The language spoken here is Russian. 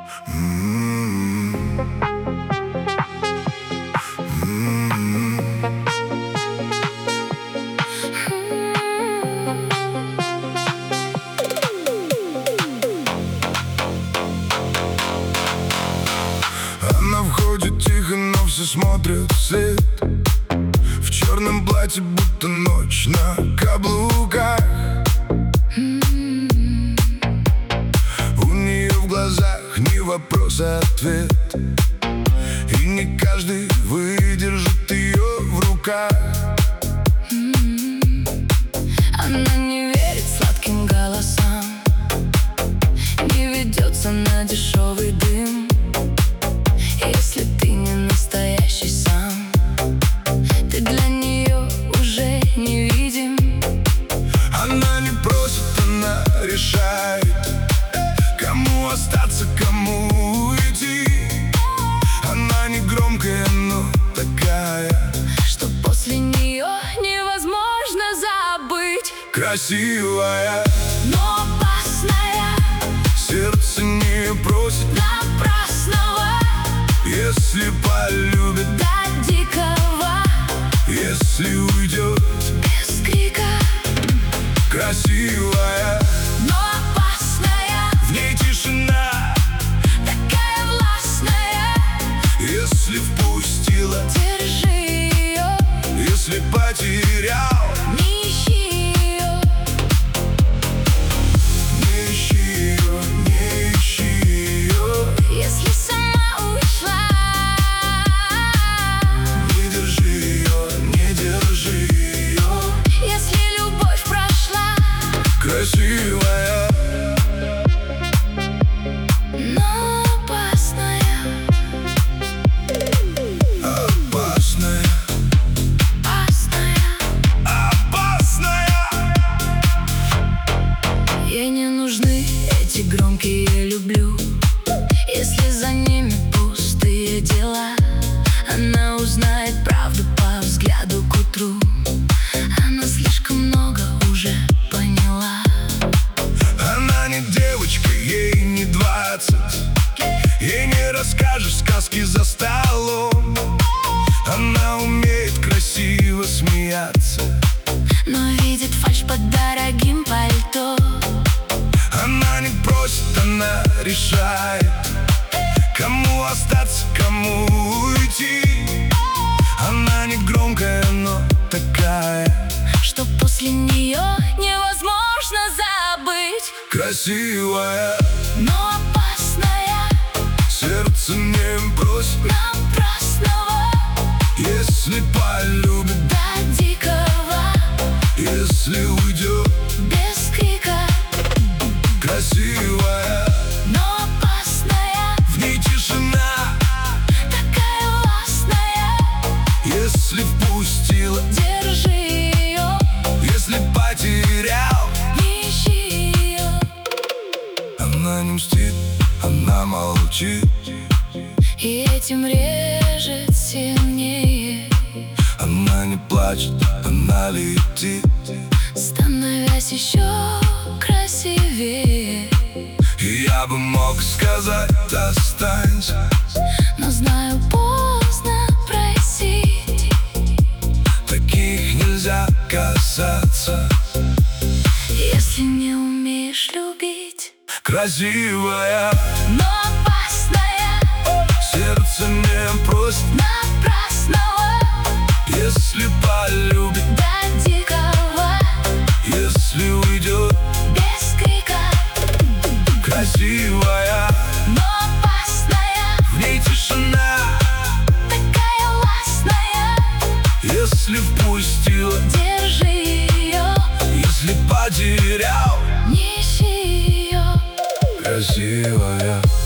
Она входит тихо, но все смотрят вслед. В черном платье, будто ночь на каблуках. У нее в глазах не вопрос, а ответ. И не каждый выдержит ее в руках. Она не верит сладким голосам, не ведется на дешевый дым. Если ты не настоящий сам, ты для нее уже невидим. Она не просит, она решает, кому остаться, кому уйти. Она не громкая, но такая, что после нее невозможно забыть. красивая, но опасная, сердце не просит напрасного. Если полюбит до дикого, если уйдет без крика. Красивая, но опасная, в ней тишина, такая властная. если впустила, Держи ее, если потерял, не ищи ее. не ищи ее, не ищи ее. Если сама ушла, Не держи ее, не держи ее. если любовь прошла, Красивая, но опасная, опасная, опасная. опасная. Ей не нужны эти громкие «я люблю», если за ними пустые дела. Она узнает правду по взгляду к утру. Она слишком много уже поняла. Она не девочка, ей не 20. Ей не расскажешь сказки за столом. Она умеет красиво смеяться, Но видит фальшь под дорогим пальто. она не просит, она решает, кому остаться, кому уйти. Она не громкая, но такая, Что после нее невозможно забыть. красивая, Но опасная, сердце не бросит, напрасного. если полюбит, До дикого, если уйдет. без крика. Красивая, Но опасная, в ней тишина, такая властная. если впустила, Держи ее, если потерял. не ищи ее. Она не мстит, она молчит, И этим режет сильнее, она не плачет, она летит. становясь еще красивее. И я бы мог сказать, останься, Но знаю, поздно просить. таких нельзя касаться. Если не умеешь любить, Красивая, но опасная, сердце не просит, напрасного. если полюбит, До дикого, если уйдет. без крика. Красивая, Но опасная, в ней тишина, такая властная. если впустила, Держи ее, если потерял. не ищи ее. Красивая,